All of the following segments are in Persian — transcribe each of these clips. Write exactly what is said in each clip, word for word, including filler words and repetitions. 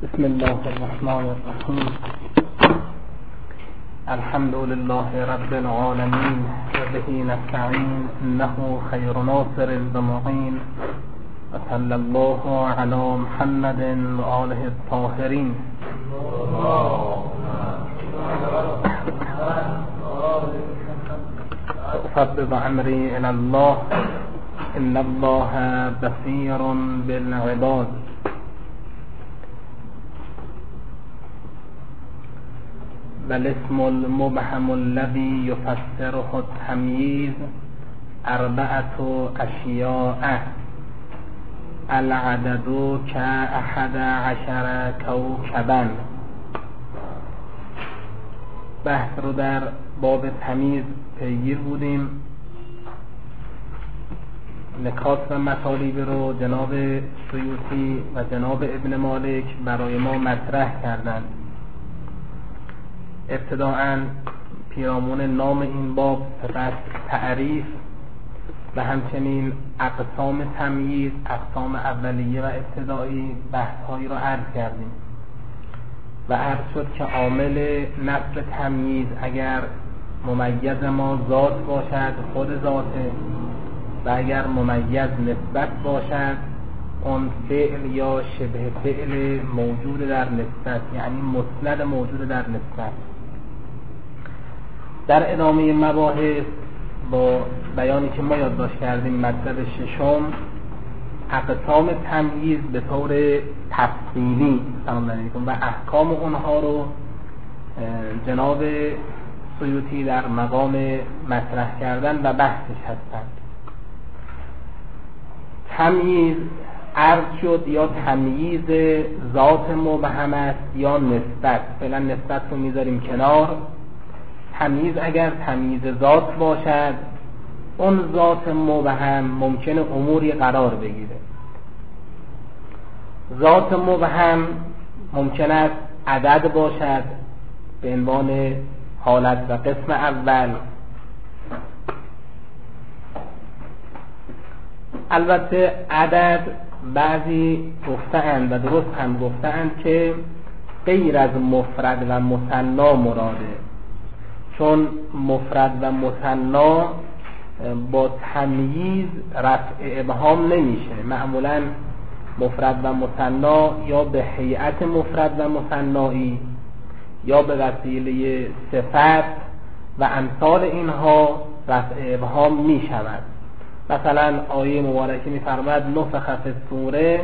بسم الله الرحمن الرحیم. الحمد لله رب العالمین و به نستعین انه خیر ناصر و معین و صلی الله علی محمد و آله الطاهرین. أفوض أمري إلى الله إن الله بصير بالعباد. والاسم المبهم الذي يفسره التمييز أربعة أشياء: العدد كأحد عشر كوكبا. بحث رو در باب تمییز پیگیر بودیم. نکات و مطالب رو جناب سیوطی و جناب ابن مالک برای ما مطرح کردند. ابتداءً پیرامون نام این باب، سپس تعریف و همچنین اقسام تمییز، اقسام اولیه و ابتدایی بحث‌هایی را عرض کردیم و عرض شد که عامل نصب تمییز اگر ممیز ما ذات باشد خود ذاته و اگر ممیز نسبت باشد اون فعل یا شبه فعل موجود در نسبت، یعنی مسند موجود در نسبت. در ادامه مباحث با بیانی که ما یادداشت کردیم مطلب ششم، اقسام تمییز به طور تفصیلی سلام علیکم و احکام اونها رو جناب سیوطی در مقام مطرح کردن و بحثش هستند. تمییز عرض شد یا تمییز ذات مبهم است یا نسبت. فعلا نسبت رو میذاریم کنار. تمییز اگر تمییز ذات باشد اون ذات مبهم ممکنه اموری قرار بگیره. ذات مبهم ممکن است عدد باشد به عنوان حالت و قسم اول. البته عدد بعضی گفته‌اند و درست هم گفته‌اند که غیر از مفرد و مثنا مراده، چون مفرد و مثنا با تمییز رفع ابهام نمیشه. معمولا مفرد و مثنا یا به هیئت مفرد و مثنایی یا به وسیله صفت و امثال اینها رفع ابهام می شود. مثلا آیه مبارکه می فرماید نفخ فی الصور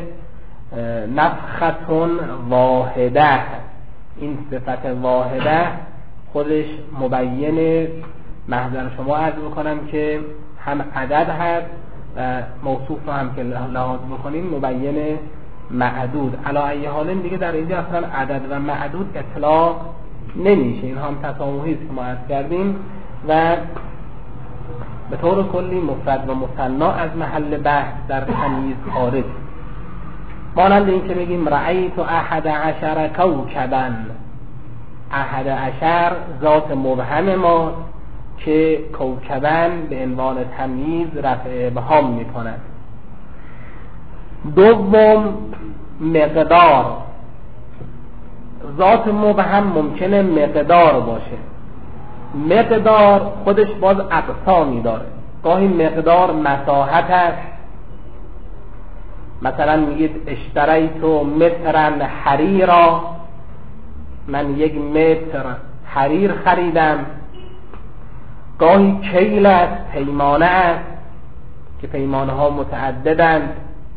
نفخة واحده. این صفت واحده خودش مبین، محضر شما عرض بکنم که هم عدد هست و موصوف رو هم که لحاظ بکنیم مبین معدود. علی ای حال دیگه در اینجا اصلا عدد و معدود اطلاق نمیشه. این هم تسامحی است که ما عرض کردیم و به طور کلی مفرد و مثنا از محل بحث در تمییز خارج. مانند این که بگیم رأیت احد عشر کوکبا. احد عشر ذات مبهم ما که کوکبا به عنوان تمییز رفع ابهام می کند. دوم، مقدار. ذات مبهم ممکنه مقدار باشه. مقدار خودش باز اقسامی داره. گاهی مقدار مساحت است. مثلا میگید اشتریت مترا حریرا، من یک متر حریر خریدم. گاهی کیل است، پیمانه است که پیمانه ها متعددند.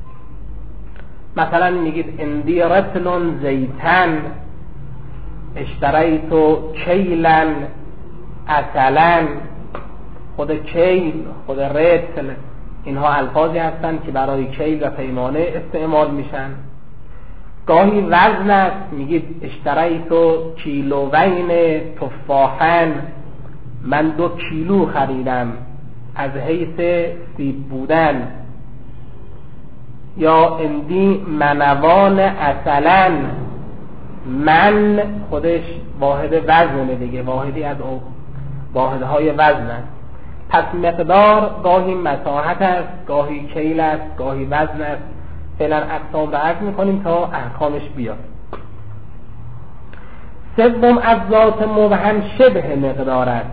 مثلا میگید اندی رطل زیتن، اشتریت کیلا عسلا. خود کیل، خود رطل، اینها الفاظی هستند که برای کیل و پیمانه استعمال میشن. گاهی وزن است، میگید اشتریت کیلوین تفاحن، من دو کیلو خریدم از حیث سیب بودن. یا اندی منوان عسلا، من خودش واحد وزنه دیگه، واحدی از واحدهای وزن است. پس مقدار گاهی مساحت است، گاهی کیل است، گاهی وزن است. فعلا اقسام رو عرض میکنیم تا احکامش بیاد. سوم از ذات مبهم شبه مقدار است.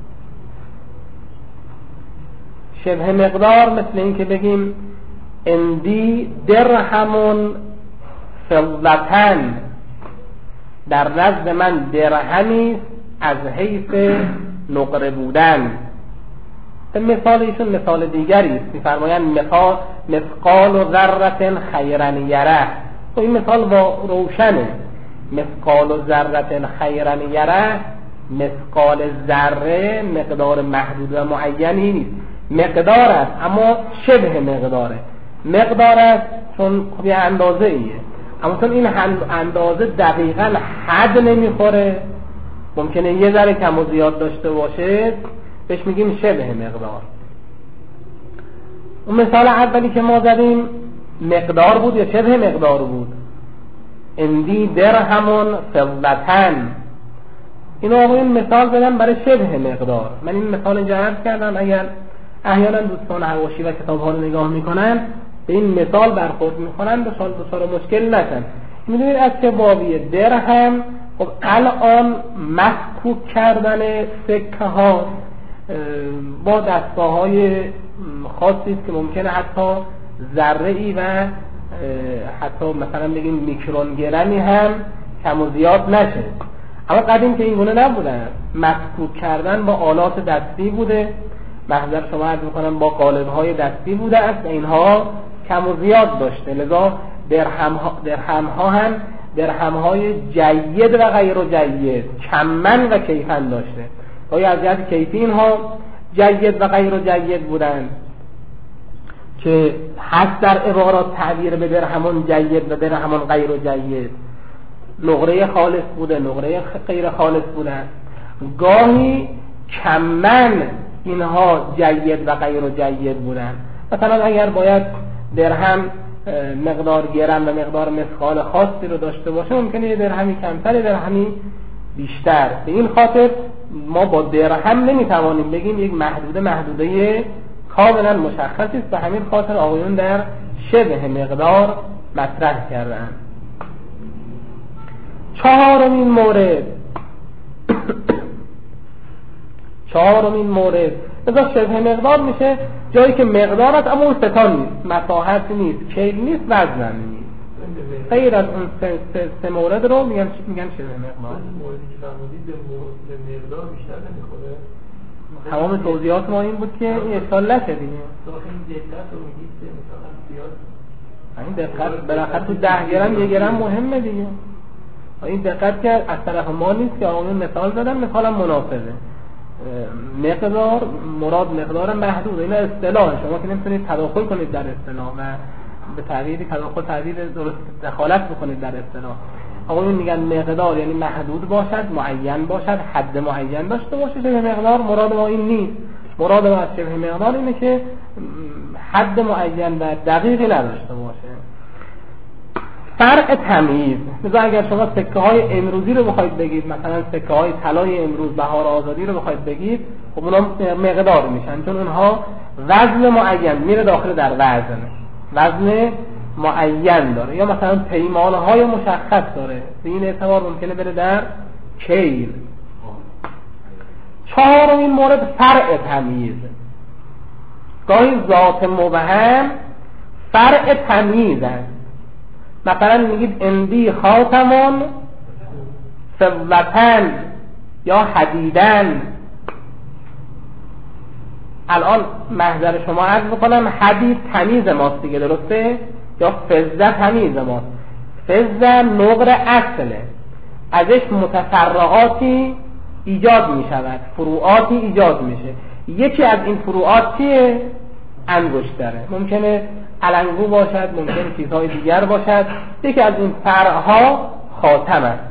شبه مقدار مثل این که بگیم اندی درهمون فضلتن، در نزد من درهمی از حیث نقره بودن. مثال ایشون مثال دیگری است، می‌فرمایند مثال مثقال و ذره خیرا یره. و این مثال روشنه. مثقال و ذره خیرا یره، مثقال ذره مقدار محدود و معینی نیست، مقدار است اما شبه مقداره. مقدار است چون یه اندازه ایه، اما چون این اندازه دقیقاً حد نمیخوره، ممکنه یه ذره کم و زیاد داشته باشه، بهش میگیم شبه مقدار. اون مثال اولی که ما زدیم مقدار بود یا شبه مقدار بود؟ اندی درهمون فضلتن. اینو آقایون مثال بدن برای شبه مقدار. من این مثال اینجا عرض کردم، اگر احیانا دوستان حواشی و کتاب ها رو نگاه میکنن به این مثال برخورد میکنن، به سال دچار مشکل نشن. میدونید از چه بابیه؟ درهم خب الان مسکوک کردن سکه ها با دستگاه های خاصی است که ممکنه حتی ذره ای و حتی مثلا بگیم میکرون گرمی هم کم و زیاد نشه. اما قدیم که این گونه نبودن، مسکوک کردن با آلات دستی بوده، محضر شما عرض میکنم با قالب های دستی بوده است، اینها کم و زیاد داشته، لذا درهم ها, درهم ها هم درهم های جید و غیر جید، کمن و کیفن داشته. آیا از جهت کیفی اینها جید و غیر جید بودن که هست در عبارات تعبیر به درهمون جید و درهمون غیر جید، نقره خالص بوده، نقره غیر خالص بودن. گاهی کمن اینها جید و غیر جید بودن. مثلا اگر باید درهم مقدار گرم و مقدار مثقال خاصی رو داشته باشه، ممکنه یه درهمی کمتر، درهمی بیشتر. به این خاطر ما با درهم نمیتوانیم بگیم یک محدوده محدوده کاملا مشخصی است. به همین خاطر آقایون در شبه مقدار مطرح کردن. چهارمین مورد چهارمین مورد مثلا شبه مقدار میشه جایی که مقدار است اما اون ستان نیست، مساحت نیست، کیل نیست، وزن نیست. غیر از اون سه, سه, سه مورد رو میگن میگن شبه مقدار. موردی که فرمودید به مقدار بیشتر نمیخوره. تمام توضیحات ما این بود که این اشکال نشه دیگه. داخل دقت رو میگید که مثلا زیاد این دقت بالاخره تو ده گرم یک گرم مهمه دیگه. این دقت که از طرف ما نیست که آقایون مثال زدن، مثالم مناسبه. مقدار مراد مقدار محدود، این اصطلاح، شما که نمیتونید تداخل کنید در اصطلاح و به تعبیر تداخل تعبیر درست دخالت بکنید در اصطلاح. آقایون میگن مقدار یعنی محدود باشد، معین باشد، حد معین داشته باشه. شبه مقدار مراد ما این نیست. مراد ما از شبه مقدار اینه که حد معین و دقیقی نداشته باشه. فرق تمیز، مثلا اگر شما سکه های امروزی رو بخواید بگید، مثلا سکه های طلای امروز بهار آزادی رو بخواید بگید، خب اونا مقدار میشن چون اونها وزن معین میره داخل در وزن، وزن معین داره، یا مثلا پیمانه های مشخص داره، به این اعتبار ممکنه بره در کیل. چهارمین مورد فرع تمیز. گاهی ذات مبهم فرع تمیز است. مثلا میگید اندی خاتمون فضلتن یا حدیدن. الان محضر شما عرض بکنم حدید تمیز ماست دیگه، درسته؟ یا فضه تمیز ماست. فضه نقر اصله، ازش متفرعاتی ایجاد میشود، فروعاتی ایجاد میشه. یکی از این فروعات چیه؟ انگشتره، ممکنه علنگو باشد، ممکنه چیزهای دیگر باشد. یکی از این فرعها خاتم است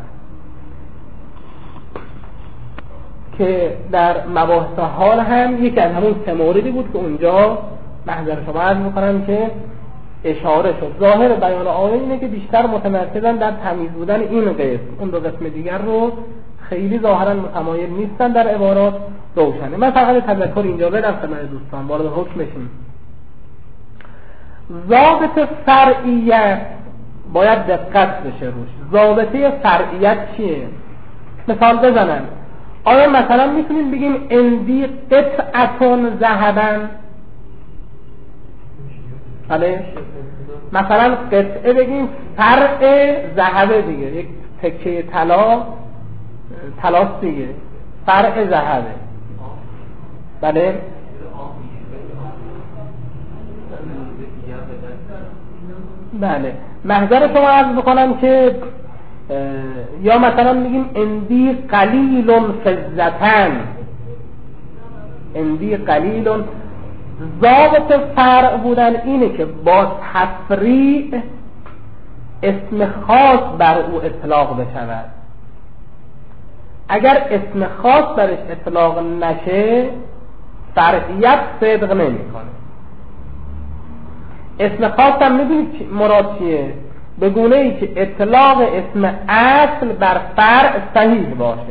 که در مباحث حال هم یکی از همون سه موردی بود که اونجا محضر شما عرض میکنم که اشاره شد. ظاهر بیان آیه اینه که بیشتر متمرکزن در تمیز بودن این قسم، اون دو قسم دیگر رو خیلی ظاهرا متمایل نیستن در عبارات روشنه. من فقط تذکر اینجا بدم خدمت دوستان، وارد حکم بشیم. ضابط فرعیت باید دقت بشه روش. ضابطه فرعیت چیه؟ مثال بزنم. آیا مثلا میتونیم بگیم اندی قطعتون ذهبن؟ بله. مثلا قطعه بگیم فرع ذهبه دیگه، یک تکه طلا طلاست دیگه، فرع ذهبه. بله. بله. محضر شما عرض بکنم که یا مثلا میگیم اندی قلیل فضتن، اندی قلیل. ضابط فرع بودن اینه که با تفریع اسم خاص بر او اطلاق بشود. اگر اسم خاص برش اطلاق نشه فرعیت صدق نمی کنه. اسم خاص هم میدونید مراد چیه؟ به گونه ای که اطلاق اسم اصل بر فرع صحیح باشه.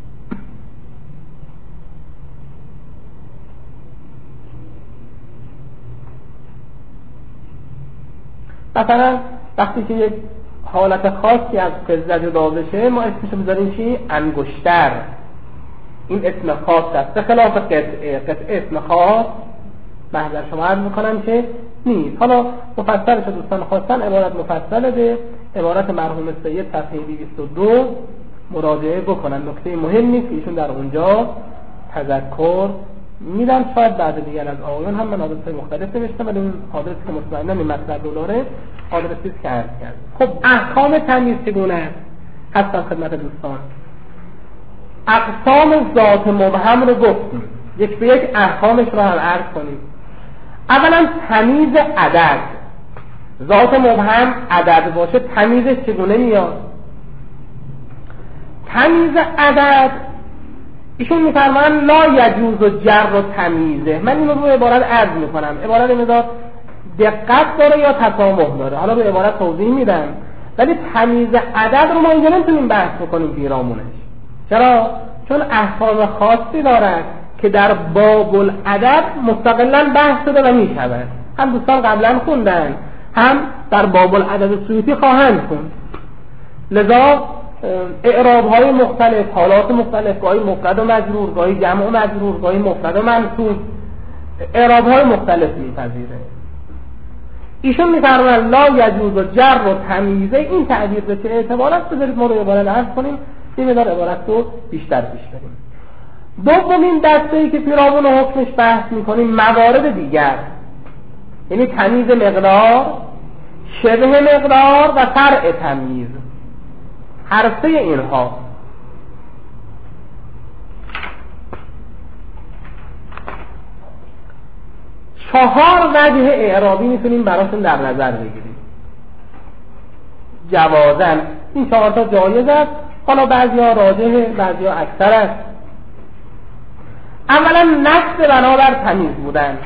مثلا وقتی که یک حالت خاصی از فضه جدا بشه ما اسمشو میذاریم چی؟ انگشتر. این اسم خاص است، به خلاف قطعه. قطعه اسم خاص محضر شما عرض میکنم که نیست. حالا مفصلش دوستان خواستن عبارت مفصل به عبارت مرحوم سید صفحه دویست و دو مراجعه بکنن. نکته مهمی که ایشون در اونجا تذکر میدن. شاید بعد دیگر از آقایان هم من آدرس‌های مختلف نوشتم ولی اون آدرسی که مطمئناً این مطلب رو داره آدرسی که عرض کرد. خب احکام تمییز چگونه است؟ هستم خدمت دوستان. اقسام ذات مبهم رو گفتیم، یک به یک احکامش رو هم عرض کنیم. اولا تمییز عدد. ذات مبهم عدد باشه تمییزش چگونه میاد؟ تمییز عدد ایشون میفرمان لا یجوز و جر و تمییزه. من این رو به عبارت عرض میکنم. عبارت مقدار دقت داره یا تسامح داره، حالا به عبارت توضیح میدم. ولی تمییز عدد رو ما اینجا نمیتونیم بحث بکنیم پیرامونش. چرا؟ چون احکام خاصی دارد که در باب العدد مستقلا بحث شده و میشود. هم دوستان قبلا خوندن، هم در باب العدد سیوطی خواهند خوند. لذا اعراب های مختلف، حالات مختلف، گاهی مفرد و مجرور، گاهی جمع و مجرور، گاهی مفرد و منصوب، اعراب های مختلف میپذیره. ایشون میفرمایند لا یجوز و جر و تمییزه. این تعبیر به چه اعتبار است؟ بذارید ما رو عبارت عرض کنیم این مقدار عبارت رو بیشتر پیش بریم. دومین دسته‌ای که پیرامون حکمش بحث میکنیم موارد دیگر، یعنی تمییز مقدار، شبه مقدار و فرع تمییز. هر سه اینها چهار وجه اعرابی میتونیم براشون در نظر بگیریم. جوازن این چهار تا جایز است. حالا بعضیا راجحه، بعضیا اکثر است. اولا نصب بنابر تمییز بودن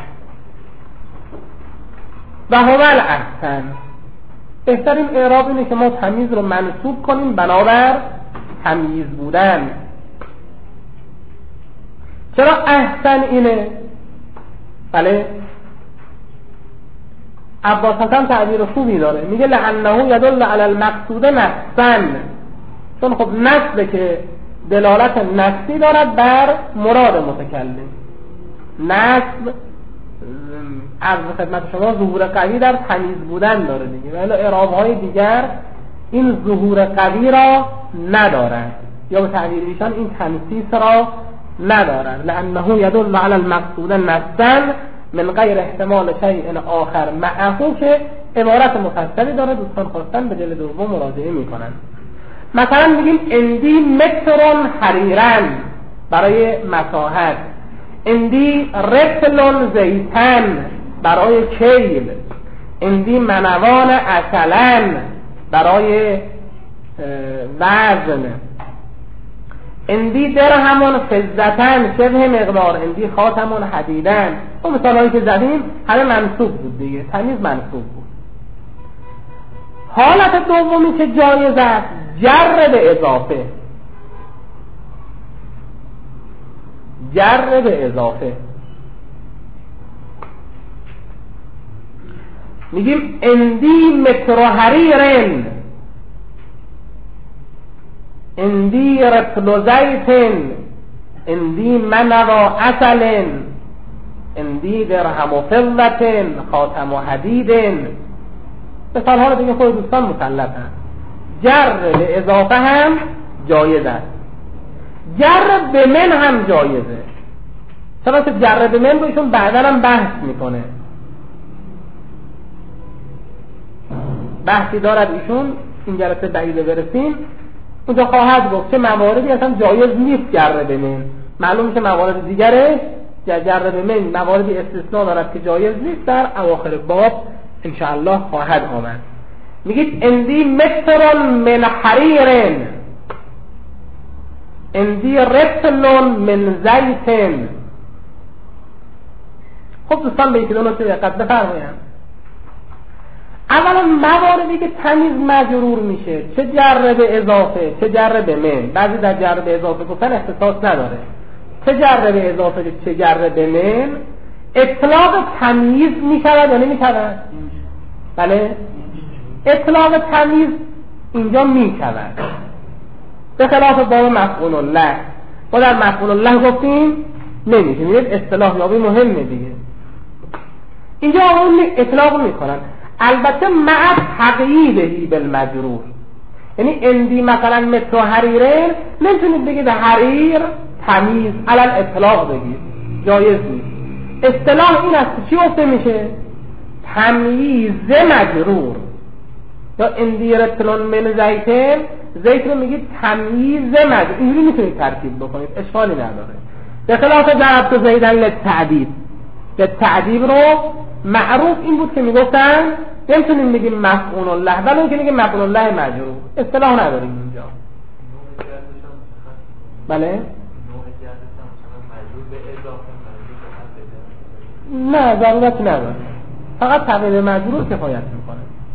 و هو الاحسن. بهترین اعراب اینه که ما تمییز رو منصوب کنیم بنابر تمییز بودن. چرا احسن اینه؟ بله عباس حسن تعبیر خوبی داره، میگه لعنه یدل علی المقصود نصبا. چون خب نصبه که دلالت نصبی دارد بر مراد متکلم. نصب عرض خدمت شما ظهور قوی در تمییز بودن داره دیگه، ولی اعراب‌های دیگر این ظهور قوی را ندارند یا به تعبیر ایشان این تنصیص را ندارند. لانه یدل علی المقصود نصبا من غیر احتمال شیء آخر معه، که عبارت مفصلی داره. دوستان خواستن به جلد دوم مراجعه میکنن. مثلا میگیم اندی مترون حریرن برای مساحت، اندی رطلون زیتن برای کیل، اندی منوان اصلن برای وزن، اندی درهمون فضتن شبه مقدار، اندی خاتمون حدیدن. اون مثال هایی که زدیم همه منصوب بود دیگه، تمیز منصوب بود. حالت دومی که جایز است جر به اضافه. جر به اضافه میگیم اندی متر حریرن اندی رطل زیتن اندی منوا عسلن اندی درهم و فضتن خاتم و حدیدن. مثال ها رو دیگه خود دوستان مسلطن. جر به اضافه هم جایز است، جر به من هم جایزه. چرا که جر به من رو ایشون بعدا هم بحث میکنه، بحثی دارد ایشون این جلسه بعیده برسیم اونجا خواهد گفت چه مواردی اصلا جایز نیست جر به من. معلوم میشه موارد دیگره جر به من مواردی استثناء دارد که جایز نیست، در اواخر باب انشاءالله خواهد آمد. میگید اندی متر من حریر اندی رطل من زیتن. خب دوستان به یکی دو نکته دقت بفرمایید. اولا مواردی که تمیز مجرور میشه، چه جر به اضافه چه جر به من، بعضی در جر به اضافه گفتن اختصاص نداره، چه جر به اضافه چه جر به من اطلاق تمیز میشود یا نمیشود؟ بله اطلاق تمیز اینجا میشود، به خلاف باب مفعول الله. ما در مفعول الله گفتیم نمیشه. میگید اصطلاح یابی مهمه دیگه. اینجا اون اطلاق میکنن، البته مع تقییدهی بالمجرور. یعنی اندی مثلا متر حریره نمیتونید بگید حریر تمیز علل اطلاق بگید، جایز نیست. اصطلاح این است چی گفته میشه؟ تمییز مجرور. یا اندی رطل من زیتن، زیت رو میگید تمییز مجرور، اینجوری میتونید ترکیب بکنید، اشکالی نداره. به خلاف ضربت زیدن للتعدیب، للتعدیب رو معروف این بود که میگفتن نمیتونیم بگیم مفعول الله، ولی اینکه میگیم مفعول الله مجرور، اصطلاح نداریم اینجا. بله نه ضرورت نداره، فقط تغییر مجرور کفایت میکنه.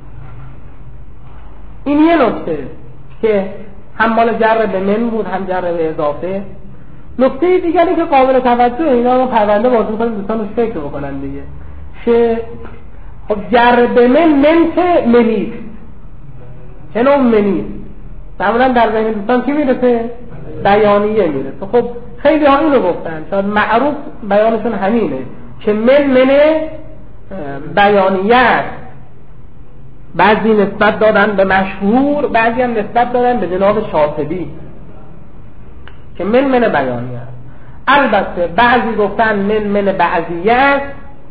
این یه نکته که هم مال جر به من بود هم جر به اضافه. نکته دیگری که قابل توجه اینا رو پرونده باز میکنیم دوستان رو فکر بکنن دیگه، که خب جر به من من چه منید چه نوع منید معمولا در ذهن دوستان کی میرسه؟ بیانیه میرسه. خب خیلی ها اینو گفتن، شاید معروف بیانشون همینه که من من بیانیه است. بعضی نسبت دادن به مشهور، بعضی هم نسبت دادن به جناب شاطبی که من من بیانیه است. البته بعضی گفتن من من بعضیه است،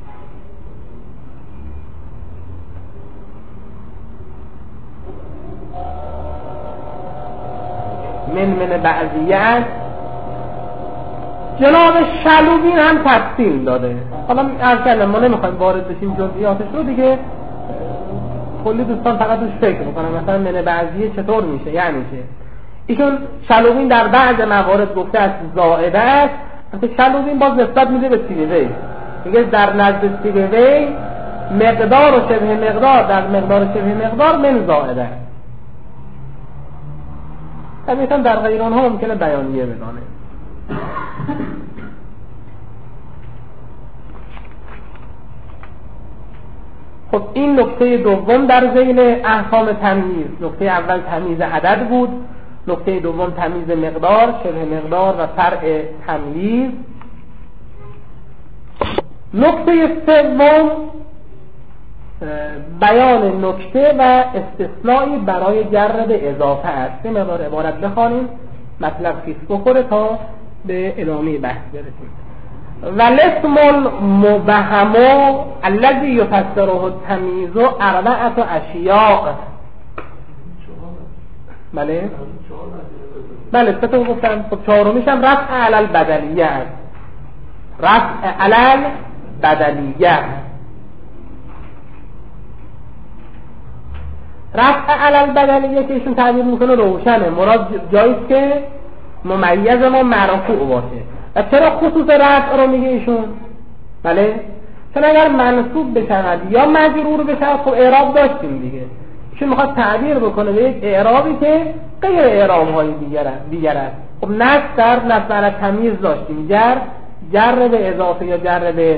من من بعضیه است. جناب شلوبین هم تفصیل داده. حالا عرض کردم ما نمیخوایم وارد بشیم جزئیاتش رو دیگه، کلی دوستان فقط روش فکر میکنن مثلا من بعضیه چطور میشه، یعنی چه. ایشون شلوبین در بعض موارد گفته است زائده است، مثلا شلوبین باز نسبت میده به سیبوی، میگه در نزد سیبوی مقدار و شبه مقدار در مقدار و شبه مقدار من زائده است. طبیعتا در غیر آنها ممکنه بیانیه بدانه. خب این نکته دوم در ذیل احکام تمییز. نکته اول تمییز عدد بود، نکته دوم تمییز مقدار، شبه مقدار و فرع تمییز. نکته سوم بیان نکته و استثنایی برای جر به اضافه است. به مقدار عبارت بخوانیم مطلب خیس بخوره تا به ادامه بحث برسیم. والاسم المبهم الذي يفسره التمییز اربعه اشیاء. بله بله سه تا گفتم. خب چهارمیش هم رفع علل بدلیه است. رفع علل بدلیه. رفع علل بدلیه که ایشون تعبیر میکنه روشنه، مراد جاییست که ممیز ما مرفوع باشه. و چرا خصوص رفع رو میگه ایشون؟ بله چون اگر منصوب بشود یا مجرور بشود خب اعراب داشتیم دیگه. ایشون میخواد تعبیر بکنه به یک اعرابی که غیر اعراب های دیگر است. خب نصب در نصب تمییز داشتیم، جر جر به اضافه یا جر به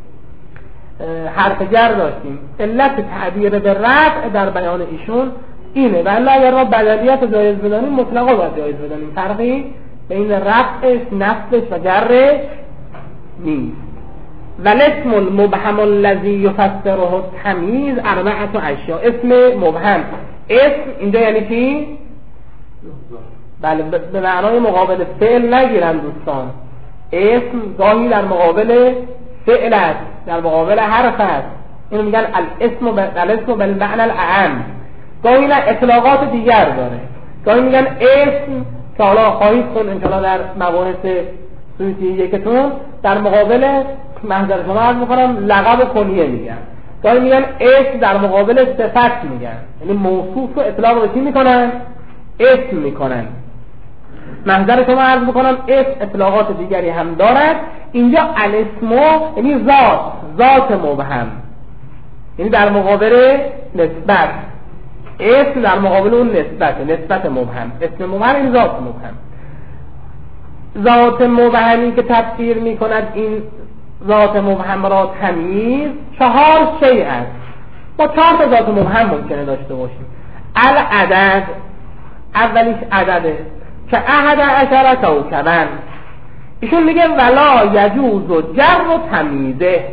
حرف جر داشتیم. علت تعبیر به رفع در بیان ایشون اینه. ولی اگر ما بدلیت رو جایز بدانیم مطلقا باید جایز بدانیم، فرقی بین رفعش، نصبش و جرش نیست. والاسم المبهم الذی یفسره التمییز اربعه اشیاء. اسم مبهم، اسم اینجا یعنی چی؟ بله به معنای مقابل فعل نگیرن دوستان. اسم گاهی در مقابل فعل است، در مقابل حرف است. اینو میگن الاسم بالاسم بالمعنى الاعم. گاهی نه اطلاقات دیگر داره. گاهی میگن اسم که حالا خواهید خون انشاءالله در مباحث سویتی یکتون در مقابل محضر شما عرض میکنم لقب و کنیه میگن. گاهی میگن اسم در مقابل صفت میگن، یعنی موصوف و اطلاق رو چی میکنن؟ اسم میکنن. محضر شما عرض میکنم اسم اطلاقات دیگری هم دارد. اینجا الاسم یعنی ذات، ذات مبهم، یعنی در مقابل نسبت. اسم در مقابل اون نسبت، نسبت مبهم. اسم مبهم این ذات مبهم. ذات مبهمی که تفسیر میکند این ذات مبهم را تمییز، چهار شیء است. با چهار تا ذات مبهم ممکنه داشته باشیم. العدد، اولیش عدده که احد عشر کوکبا. ایشون میگه ولا یجوز و جر و تمییزه.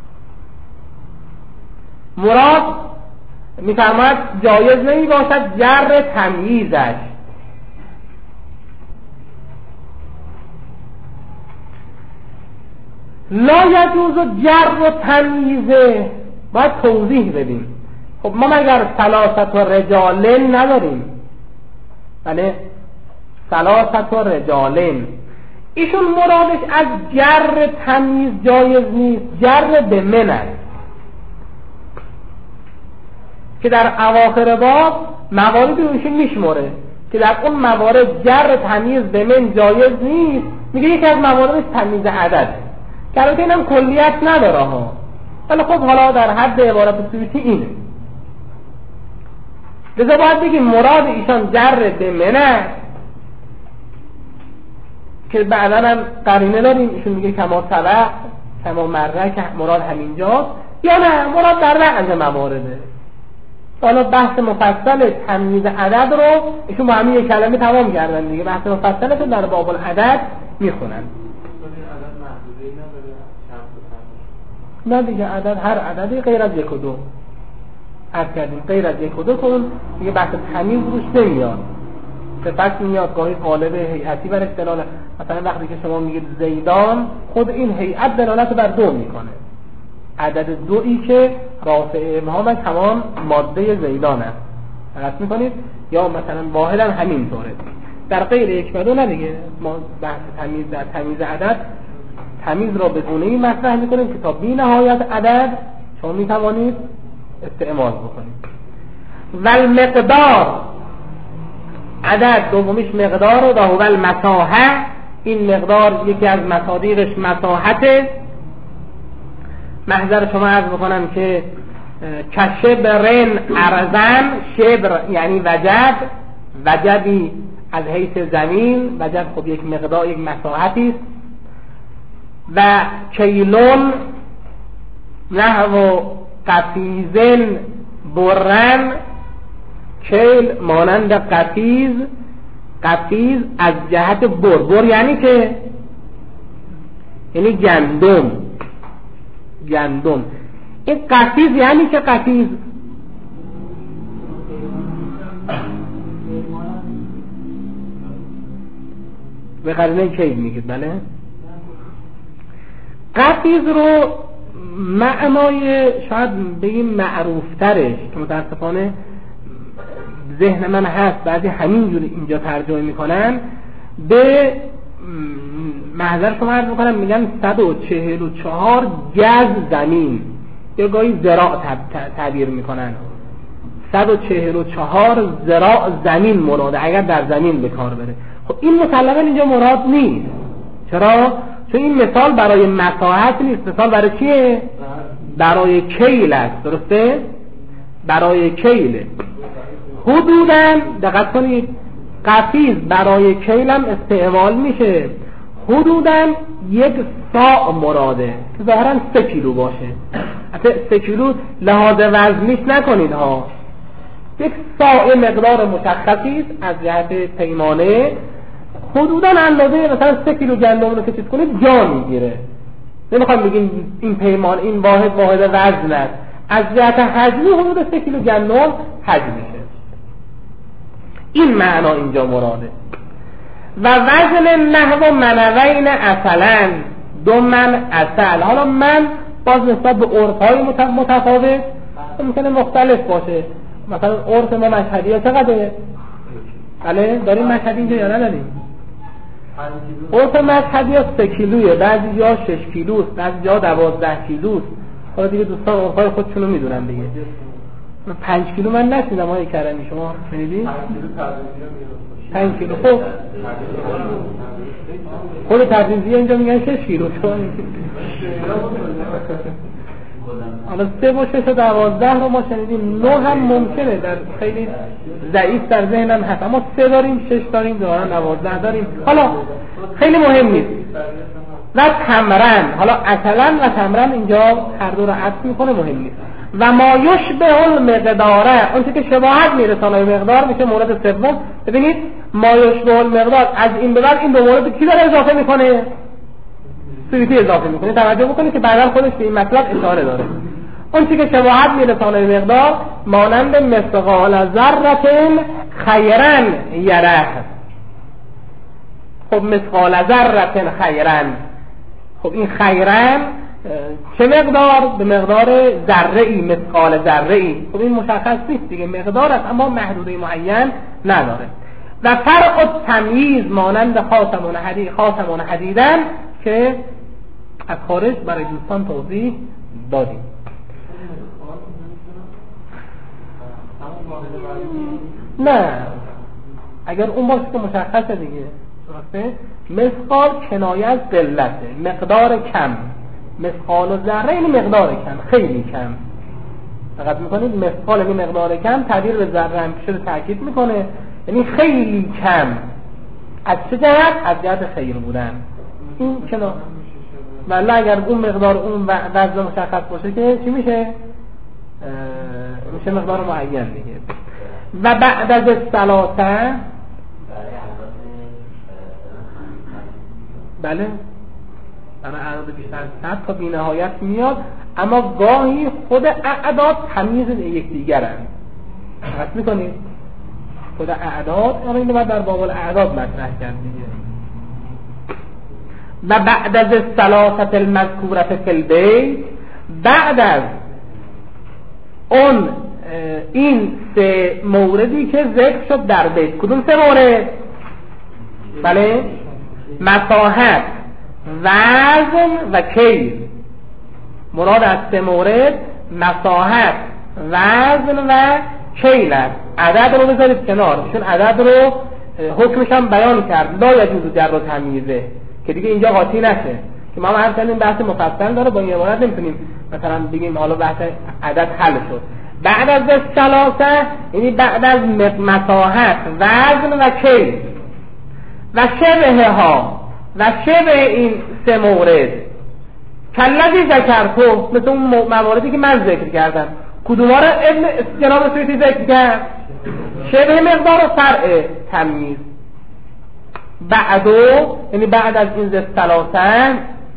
مراد میفرماید جایز نمی باشد جر تمییزش. لا یجوز و جر و تمییزه باید توضیح بدیم. خب ما مگر ثلاثت و رجالین نداریم؟ بله ثلاثت و رجالین. ایشون مرادش از جر تمییز جایز نیست، جر به من است که در اواخر باب مواردی رو ایشون میشمره که در اون موارد جر تمییز به من جایز نیست. میگه یکی از مواردش تمییز عدد که البته اینم کلیت نداره ها، ولی خب حالا در حد عبارت سویتی اینه. لذا باید بگیم مراد ایشان جر به من است که بعدا هم قرینه داریم ایشون میگه کما سبق کما مره که مراد همینجاست، یا نه مراد در بعض موارده. حالا بحث مفصل تمییز عدد رو ایشون با همین یک کلمه تمام کردن دیگه. بحث مفصل رو در باب العدد میخونن. نه دیگه عدد هر عددی غیر از یک و دو عرض کردیم، غیر از یک و دو کن دیگه بحث تمییز روش نمیاد. صفت میاد گاهی قالب هیئتی بر دلالت. مثلا وقتی که شما میگید زیدان، خود این هیئت دلالت بر دو میکنه، عدد دویی که رافع ابهام تمام ماده زیدان است درست میکنید. یا مثلا واحد هم همینطوره. در غیر یک و دو نه دیگه. ما بحث تمییز در تمییز عدد تمییز را به گونه‌ای مطرح میکنیم که تا بی نهایت عدد شما میتوانید استعمال بکنید. والمقدار، عدد دومیش مقدار و هو المساحه. این مقدار یکی از مصادیقش مساحته. محضر شما عرض بکنم که کشبرن ارزن، شبر یعنی وجب، وجبی از حیث زمین، وجب خب یک مقدار یک مساحتی است. و کیلون نحو قفیزن برن، کیل مانند قفیز، قفیز از جهت بر، بر یعنی که یعنی گندم، گندم. این قفیز یعنی که قفیز به قرینه کیل میگید. بله قفیز رو معنای شاید بگیم معروفترش که متاسفانه ذهن من هست بعضی همینجوری اینجا ترجمه میکنن، به محضر شما عرض میکنم میگن صد و چهل و چهار گز زمین، یا گاهی ذراع تعبیر میکنن. صد و چهل و چهار ذراع زمین مراده اگر در زمین به کار بره. خب این مسلما اینجا مراد نیست. چرا؟ چون این مثال برای مساحت نیست، مثال برای چیه؟ برای کیل است. درسته؟ برای کیل. حدوداً دقت کنید قفیز برای کیل هم استعمال میشه. حدوداً یک صاع مراده که ظاهراً سه کیلو باشه. حتی سه کیلو لحاظ وزنیش نکنید ها، یک ساعه مقدار مشخصی است از جهت پیمانه، حدوداً اندازه مثلا سه کیلو گندم رو که چیز کنید جا میگیره. نمیخوام بگیم این پیمان این واحد واحد وزن است، از جهت حجمی حدود سه کیلو گندم حجم میشه. این معنا اینجا مراده. و وزن نحو منوین اصلا دو من اصل. حالا من باز نسبت به عرف‌های متفاوت ممکنه مختلف باشه. مثلا عرف ما مشهدی ها چقدره؟ بله داریم مشهدی اینجا یا نداریم؟ عرف مشهدی ها سه کیلویه، بعضی جا شش کیلوست، بعضی جا دوازده کیلوست. حالا دیگه دوستان عرفای خودشونو میدونن دیگه. پنج کیلو من نشنیدم های کرمی، شما شنیدی؟ پنج کیلو. خب خود تبریزی اینجا میگن شش کیلو. حالا سه و شش و دوازده رو ما شنیدیم، نه هم ممکنه در خیلی ضعیف در ذهنم هست، اما سه داریم، شش داریم، دوازده داریم. حالا خیلی مهم نیست. و تمرن، حالا اصلا و تمرن اینجا هر دو رو عطف میکنه، مهم نیست. و ما یشبه المقداره، اون که شباهت میرسانه به مقدار میشه مورد سوم. ببینید ما یشبه المقدار از این به بعد این دو مورد کی داره اضافه میکنه؟ سویتی اضافه میکنه. توجه بکنید که بعدا خودش به این مطلب اشاره داره. اون که شباهت میرسانه به مقدار مانند مثقال ذره خیرا یره. خب مثقال ذره خیرا، خب این خیرا چه مقدار؟ به مقدار ذره ای، مثقال ذره ای. خب این مشخص نیست دیگه، مقدار است اما محدوده معین نداره. و فرق تمییز مانند خاتمون حدید، خاتمون حدیدن که از خارج برای دوستان توضیح دادیم. نه اگر اون باشه که مشخصه دیگه، درسته؟ مثقال کنایه از قلته، مقدار کم. مثقال و ذره این مقدار کم، خیلی کم. فقط میکنید مثقال این مقدار کم، تعبیر به ذره هم شده تاکید میکنه، یعنی خیلی کم. از چه جهت؟ از جهت خیر بودن. این کنایه. ولی اگر اون مقدار اون وزن مشخص باشه که چی میشه؟ میشه مقدار معین دیگه. و بعد از ثلاثه، بله برای اعداد بیشتر از صد تا بی نهایت میاد، اما گاهی خود اعداد تمیز یکدیگرن. دقت میکنید خود اعداد، اما این بعد در باب الاعداد مطرح کرد دیگه. و بعد از الثلاثه المذکوره فی البیت، بعد از اون این سه موردی که ذکر شد در بیت. کدوم سه مورد؟ بله مساحت، وزن و کیل. مراد از سه مورد مساحت، وزن و کیل است. عدد رو بذارید کنار، چون عدد رو حکمش هم بیان کرد، لا یجوز جر و تمییزه، که دیگه اینجا قاطی نشه که ما هر چند این بحث مفصل داره، با این عبارت نمیتونیم مثلا بگیم حالا بحث عدد حل شد. بعد از ثلاثه یعنی بعد از مساحت، وزن و کیل و شبه ها و شبه این سه مورد کلذی ذکرتو، مثل اون مواردی که من ذکر کردم. کدوم ها رو ابن جناب سویتی ذکر کرد؟ شبه مقدار و فرع تمییز. بعدو یعنی بعد از این ثلاثه،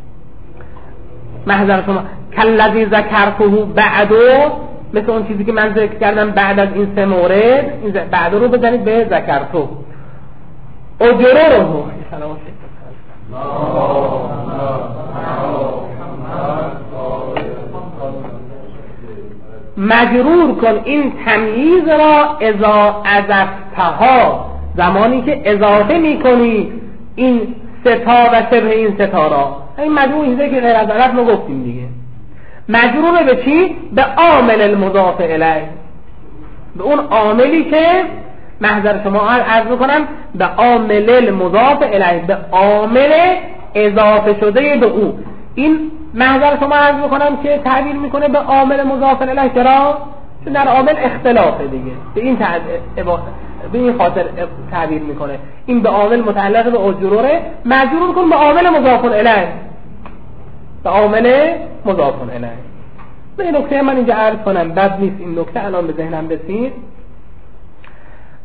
محضر شما کلذی ذکرتو بعدو، مثل اون چیزی که من ذکر کردم بعد از این سه مورد، این بعدو رو بزنید به ذکرتو. اجره رو مجرور کن این تمییز را اذا اضفتها، زمانی که اضافه میکنی این ستا و شبه این ستا را. این مجرور اینجا که غیر از عرف ما گفتیم دیگه. مجرور به چی؟ به عامل المضاف الیه، به اون عاملی که محضر شما عرض میکنم به عامل المضاف الیه، به عامل اضافه شده به او. این محضر شما عرض میکنم که تعبیر میکنه به عامل مضاف الیه. چرا؟ چون در عامل اختلافه دیگه، به این به این خاطر تعبیر میکنه. این به عامل متعلق به اجروره، مجرور کن به عامل مضاف الیه، به عامل مضاف الیه. به این نکته من اینجا عرض کنم، بد نیست این نکته الان به ذهنم رسید.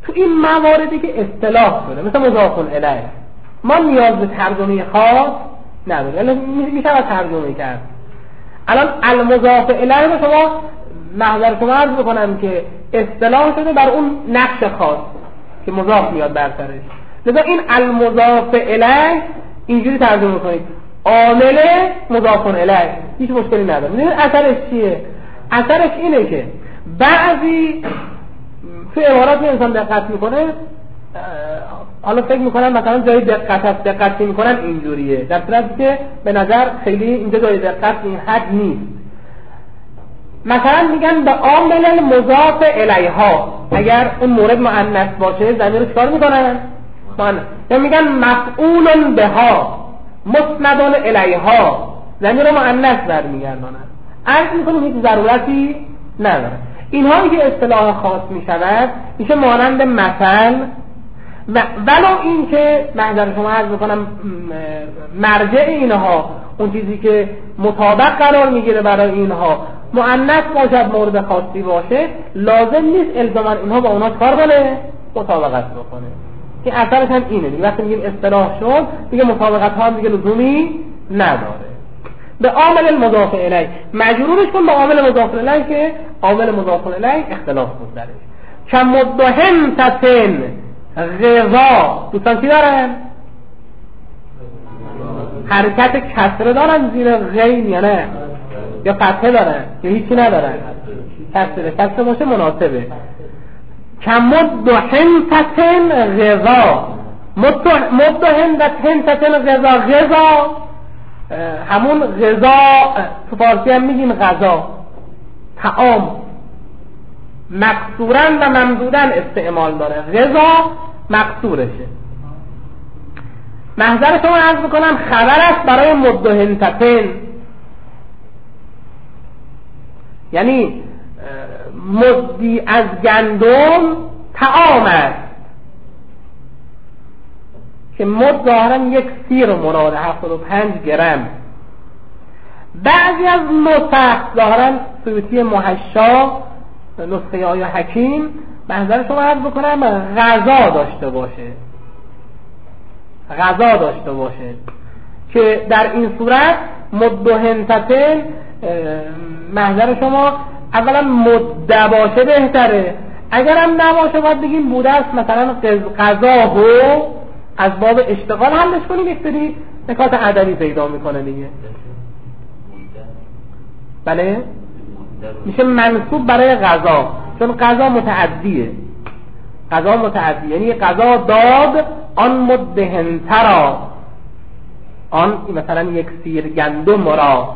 تو این مواردی که اصطلاح شده مثل مضاف الیه ما نیاز به ترجمه خاص نداریم، الان میشه ترجمه کرد. الان المضاف الیه رو شما محضر شما عرض بکنم که اصطلاح شده بر اون نقش خاص که مضاف میاد بر سرش، لذا این المضاف الیه اینجوری ترجمه کنید عامل مضاف الیه، هیچ مشکلی نداره. میدونید اثرش چیه؟ اثرش اینه که بعضی تو عبارات انسان دقت میکنه، حالا فکر میکنن مثلا جای دقت هست، دقت میکنن اینجوریه، در صورتی که به نظر خیلی اینجا جای دقت این حد نیست. مثلا میگن به عامل مضاف الیها، اگر اون مورد مؤنث باشه ضمیر رو چیکار میکنن؟ مؤنث. یا میگن مفعول بها مسند الیها، ضمیر رو مؤنث برمیگردونن. عرض میکنم هیچ ضرورتی نداره. اینهایی که اصطلاح خاص میشود میشه مانند مثل و ولو این که محضر شما عرض بکنم مرجع اینها، اون چیزی که مطابق قرار میگیره برای اینها مؤنث باشد، مورد خاصی باشه، لازم نیست الزاما اینها با اونها کار کنه، مطابقت بکنه. این اثرش هم اینه دیگه. وقتی میگیم اصطلاح شد دیگه مطابقت ها هم دیگه لزومی نداره. به عامل مضاف الیه مجرورش کن به عامل مضاف الیه که عامل مضاف الیه اختلاف بود درش. کمدهمتن غذا، دوستان چی دارن؟ حرکت کسره دارن زیر غین یا نه؟ یا فتحه دارن یا هیچی ندارن؟ کسره، کسره باشه مناسبه. کمدهمتن غذا، مدهمتن غذا، غذا همون غذا تو فارسی هم میگیم غذا، طعام، مقصورن و ممدودن استعمال داره، غذا مقصورشه. محضر شما عرض بکنم خبر است برای مدهنتتن، یعنی مدی از گندم طعام است که مد ظاهرا یک سیر مراد هفتاد و پنج گرم. بعضی از نسخ ظاهرا سیوطی محشا نسخه آیا حکیم محضر شما عرض بکنم غذا داشته باشه، غذا داشته باشه که در این صورت مدهنتتن محضر شما اولا مده باشه بهتره، اگر هم نباشه باید بگیم بوده است مثلا غذا و از باب اشتغال حلش کنیم، یک سری نکات ادبی پیدا میکنه دیگه. بله میشه منصوب برای غذا، چون غذا متعدیه، غذا متعدی یعنی غذا داد آن مدهنترا، آن مثلا یک سیر گندم را.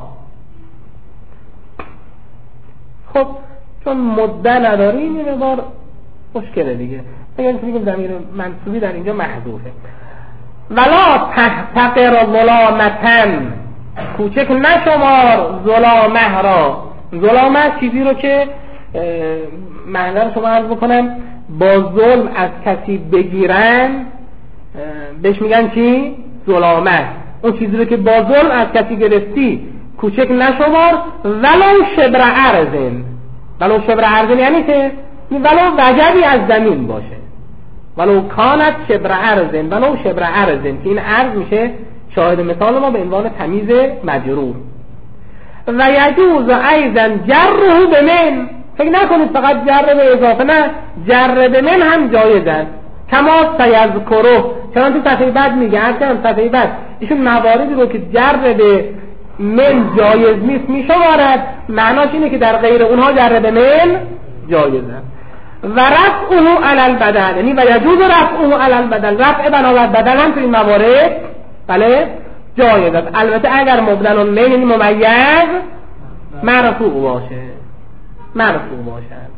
خب چون مده نداریم این بار مشکله دیگه، بگیم که بگیم ضمیر منصوبی در اینجا محذوفه. ولا تحتقر ظلامتن، کوچک نشمار ظلامه را. ظلامه چیزی رو که معنی شما عرض بکنم با ظلم از کسی بگیرن بهش میگن چی؟ ظلامه. اون چیزی رو که با ظلم از کسی گرفتی کوچک نشمار. ولو شبر ارزن، ولو شبر ارزن یعنی که ولو وجبی از زمین باشه، ولو کانت شبر ارزن، ولو شبر ارزن که این ارز میشه شاهد مثال ما به عنوان تمیز مجرور. و یجوز ایضا جره به من، فکر نکنید فقط جر به اضافه، نه جر به من هم جایز است. کما سیذکره، چون تو صفحه بعد میگه، هر چند صفحه بعد ایشون مواردی رو که جر به من جایز نیست میشمارد، معناش اینه که در غیر اونها جر به من جایز است. و رفعه علی البدل، یعنی و یجوز رفعه علی البدل، رفع بنابر بدل هم تو این موارد بله جایز است، البته اگر مبدل الیه یعنی ممیز مرفوع باشه، مرفوع باشد.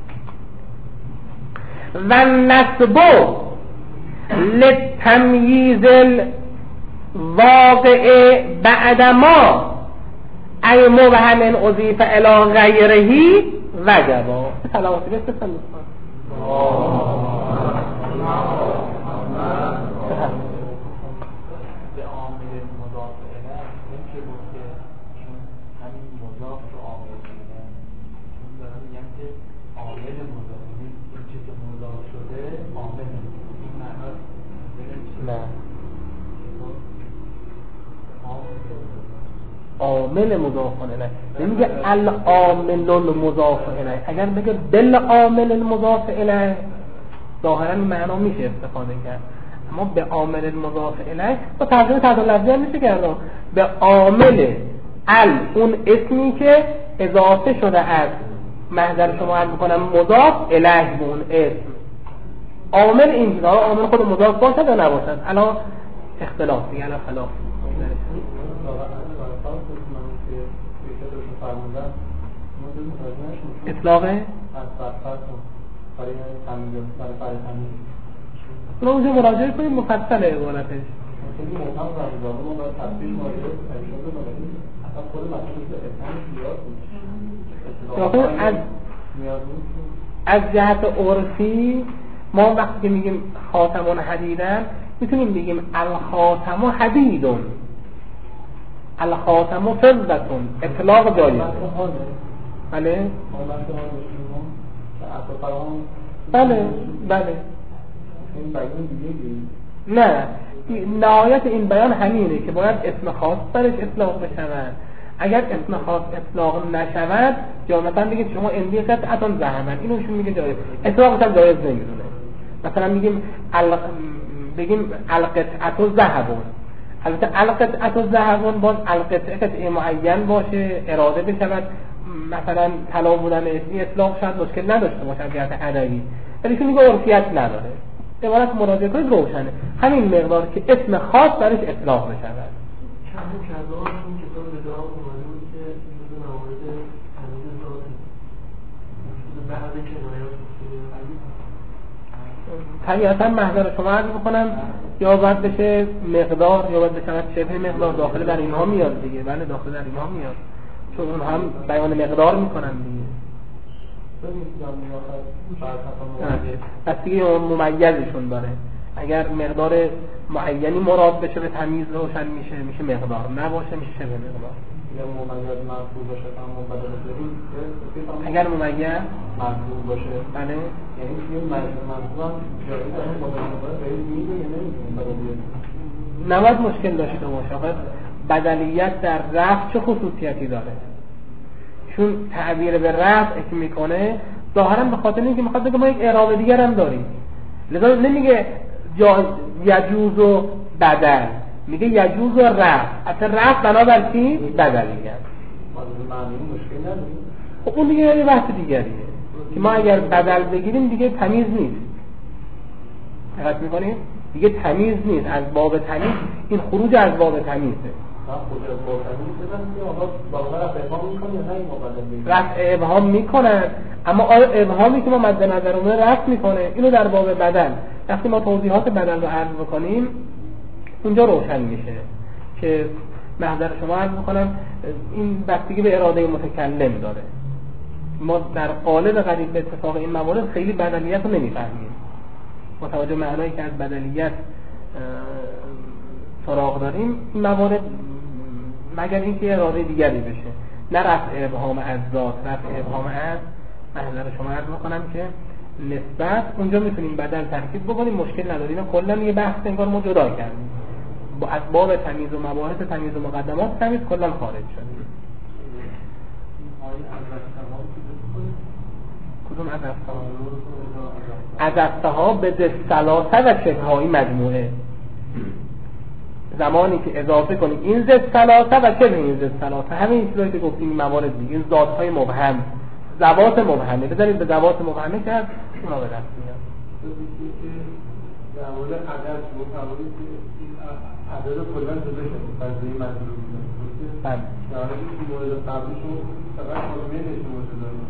و نسب لتمییز الواقع بعد ما ای مبهم اضیف الی غیره وجبا. سلامتی بسته سلام عامل عامل مضاف الیه، نمیگه العامل المضاف الیه. اگر بگه بالعامل المضاف الیه ظاهرا این معنا میشه استفاده کرد، اما به عامل المضاف الیه با ترجمه تعدیل لفظی هم میشه کرد. به عامل ال، اون اسمی که اضافه شده از محضر شما عرض میکنم مضاف الیه به اون اسم. عامل این عامل خود مضاف باشد یا نباشد الان اختلاف دیگه، الان خلاف اطلاق رو اونجا مراجعه کنیم مفصل عبارتش. از از جهت عرفی ما وقتی که میگیم خاتمون حدیدن میتونیم بگیم الخاتم حدیدون، الخاتم فضتون، اطلاق جایزه. بله بله بله نه، نهایت این بیان همینه که باید اسم خاص برش اطلاق بشود. اگر اسم خاص اطلاق نشود یا مثلا بگید شما اندی قطعتون زحمن، اینو ایشون میگه جایز، اطلاقش هم جایز نمیدونه. مثلا میگیم ال... بگیم القطعت ذهبون، البته القطعت ذهبون باز القطعه قطعه معین باشه اراده بشود، مثلا طلا بودن اسمی اطلاق شاید مشکل نداشته باشه از جهت ادبی، ولی چون میگه عرفیت نداره عبارت مراجعه کنید روشنه. همین مقدار که اسم خاص برش اطلاق بشود. چند کذاب این کتاب ادعا اومده بود که این دو موارد تمیز ذات بعد کنایات طبیعتا محضر شما عرض بکنم یا باید بشه مقدار یا باید بشه شبه مقدار، داخل در اینها میاد دیگه. بله داخل در اینها میاد، چون اون هم بیان مقدار میکنن دیگه. بستگی ممیزشون داره. اگر مقدار معینی مراد بشه به تمیز روشن میشه میشه مقدار، نباشه میشه شبه مقدار. اگر ممیز مرفوع باشه بله یعنی این مرفوع هم جایی داره مدرسه میده یا نمیده؟ نباید مشکل داشته باشه. آخه بدلیت در رفع چه خصوصیتی داره؟ چون تعبیر به رفع که میکنه ظاهرا به خاطر اینکه میخواد بگه ما یک اعراب دیگر هم داریم، لذا نمیگه یجوز و بدل، میگه یجوز و رفع. اصلا رفع بنابر چی؟ بدلیت. معنی مشکل نداریم. خب اون دیگه یه بحث دیگریه که ما اگر بدل بگیریم دیگه تمیز نیست. دقت میکنیم؟ دیگه تمیز نیست. از باب تمیز این خروج از باب تمیزه. رفع ابهام میکنن، اما آیا ابهامی که ما مد نظر اون رفع میکنه؟ اینو در باب بدل وقتی ما توضیحات بدل رو عرض بکنیم اونجا روشن میشه که محضر شما عرض میکنم این بستگی به اراده متکلم داره. ما در قالب قریب به اتفاق این موارد خیلی بدلیت رو نمیفهمیم، متوجه معنایی که از بدلیت سراغ داریم این موارد مگر اینکه اراده دیگری بشه، نه رفع ابهام از ذات، رفع ابهام از محضر شما عرض میکنم که نسبت اونجا میتونیم بدل ترکیب بکنیم، مشکل نداریم. کلا یه بحث انگار ما جدا کردیم، با از باب تمیز و مباحث تمیز و مقدمات تمیز کلا خارج شدیم. کدوم از از افتها به دستلاسه و شبهایی مجموعه، زمانی که اضافه کنیم این زد ثلاثه و شبه این زد ثلاثه، همین این چیزایی که گفتیم این موارد دیگه، این ذات‌های مبهم، ذوات مبهمه، بذارید به ذوات مبهمه کرد اونا به دست میاد. در مورد عدد شما فرمودید که این عدد کلا جدا شده فضایی مجموعه بوده. بله. در حالی که مورد قبلی شما فقط کلمه نشون دادید.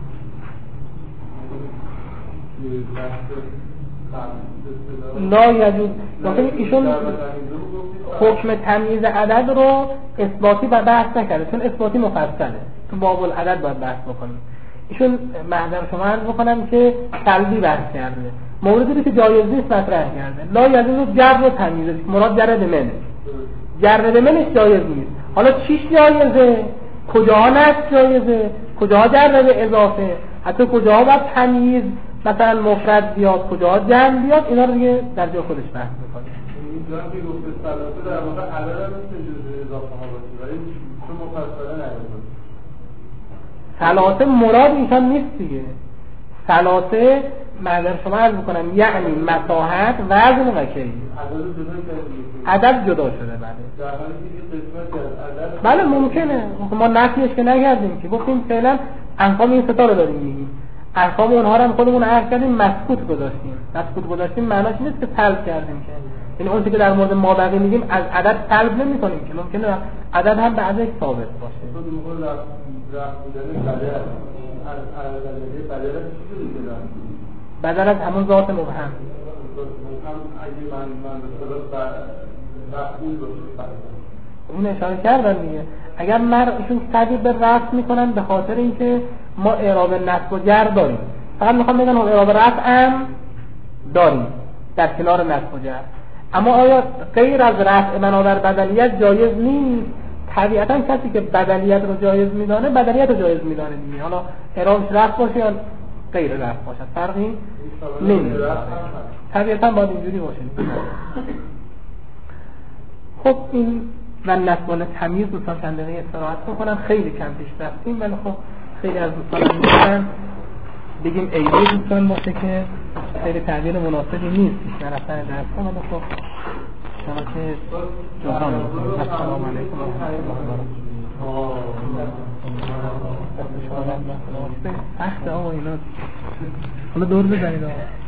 لا یجوز، مثلا ایشون حکم تمییز عدد رو اثباتی و بحث نکرده، چون اثباتی مفصله، تو باب العدد باید بحث بکنیم. ایشون محضر شما عرض بکنم که سلبی بحث کرده، موردی که جایز نیست مطرح کرده. لا یجوز جر و تمییز، مراد جر به منش، جر به منش جایز نیست. حالا چیش جایزه؟ کجاها نصب جایزه؟ کجاها جر به اضافه؟ حتی کجاها باید تمییز مثلا مفرد بیاد کجا جمع بیاد، اینا رو دیگه در جای خودش بحث می‌کنیم. این جایی که گفته ثلاثه در واقع عدد هم مثل جزء اضافه ها باشه ولی چون مفصلا نگفته ثلاثه مراد ایشان نیست دیگه. ثلاثه معذر شما عرض میکنم یعنی مساحت وزن و کیفیت. عدد جدا شده بله. در حالی که قسمتی از عدد بله ممکنه. ما نفیش که نکردیم که گفتیم فعلا ارقام این ستا رو داریم میگیم. ارقام اونها رو هم خودمون عرض کردیم مسکوت گذاشتیم. مسکوت گذاشتیم معناش نیست که سلب کردیم که. یعنی اون چیزی که در مورد ما بقیه میگیم از عدد سلب نمی‌کنیم که ممکنه عدد هم به عدد ثابت باشه. خود موقع رفت رفت بودن بدل از عدد بدل چی شده؟ بدل از همون ذات مبهم. مبهم اگه من من به اصطلاح مفعول باشه. اون اشاره کردن دیگه. اگر مرشون تعبیر به رفع میکنن به خاطر اینکه ما اعراب نصب و جر داریم. فقط میخوام بگم اعراب رفع هم داریم در کنار نصب و جر. اما آیا غیر از رفع بنابر بدلیت جایز نیست؟ طبیعتا کسی که بدلیت رو جایز میدانه بدلیت رو جایز میدانه دیگه. حالا اعرابش رفع باشه یا غیر رفع باشه فرقی نمیکنه. طبیعتا باید اینجوری باشه. خب این و نسبان تمیز دوستان چند دقیقه استراحت بکنم. خیلی کم پیش رفتیم ولی خب خیلی از دوستان میگن بگیم ایده دوستان باشه که خیلی تعبیر مناسبی نیست پیش نرفتن درس ها. ولی خب شما که جهان میکنیم. السلام علیکم و رحمت الله و برکاته. سخت آقا اینا حالا دور بزنید آقا.